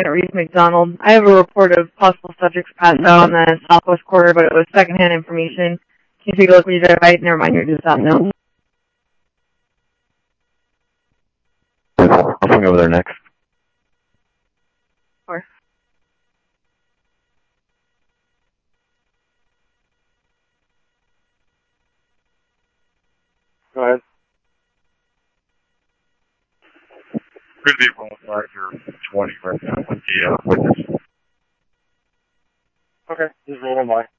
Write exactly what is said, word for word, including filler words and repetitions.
Second Reese McDonald. I have a report of possible subjects passed out on the southwest quarter, but it was secondhand information. Can you take a look when you drive by? Never mind, you're just out now. I'll swing over there next. Sure. Go ahead. Could be wrong side here, twenty right now with the uh, witness. Okay, just roll on by.